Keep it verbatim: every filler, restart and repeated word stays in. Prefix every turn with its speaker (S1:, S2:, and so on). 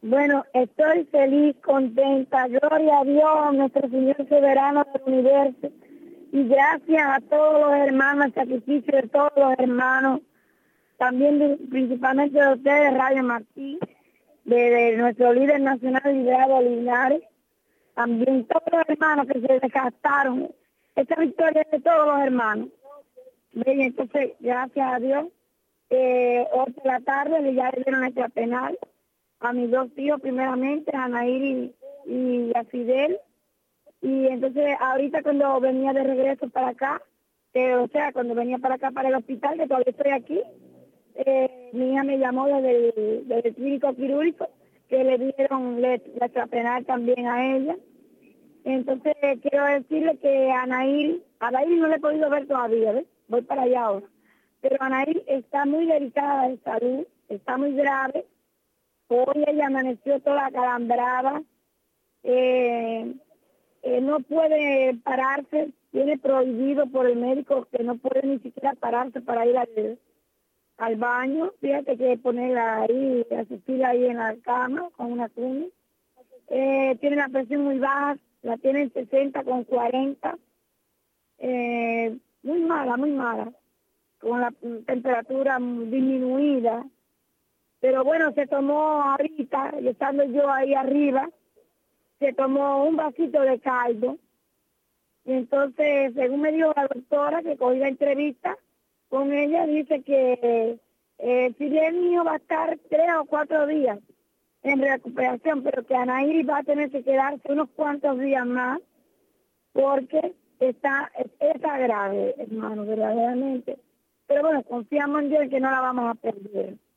S1: Bueno, estoy feliz, contenta, gloria a Dios, nuestro Señor soberano del universo, y gracias a todos los hermanos, al sacrificio de todos los hermanos, también de, principalmente de ustedes, Radio Martí, de, de nuestro líder nacional, Librado Linares, también todos los hermanos que se desgastaron. Esta victoria es de todos los hermanos. Bien, entonces, gracias a Dios, eh, hoy por la tarde ya le dieron nuestra penal a mis dos hijos, primeramente, a Nair y, y a Fidel. Y entonces, ahorita cuando venía de regreso para acá, eh, o sea, cuando venía para acá, para el hospital, que todavía estoy aquí, eh, mi hija me llamó desde el, desde el clínico quirúrgico, que le dieron la extrapenal también a ella. Entonces, quiero decirle que a Nair, a Nair no le he podido ver todavía, ¿ves? Voy para allá ahora. Pero a Nair está muy delicada de salud, está muy grave. Hoy ella amaneció toda acalambrada, eh, eh, no puede pararse, tiene prohibido por el médico que no puede ni siquiera pararse para ir al, al baño. Fíjate que ponerla ahí, asistirla ahí en la cama con una cuna. Eh, tiene la presión muy baja, la tiene en sesenta con cuarenta, eh, muy mala, muy mala, con la temperatura disminuida. Pero bueno, se tomó ahorita, y estando yo ahí arriba, se tomó un vasito de caldo. Y entonces, según me dijo la doctora que cogí la entrevista con ella, dice que eh, si bien mío va a estar tres o cuatro días en recuperación, pero que Anaíri va a tener que quedarse unos cuantos días más, porque está, está grave, hermano, verdaderamente. Pero bueno, confiamos en Dios en que no la vamos a perder.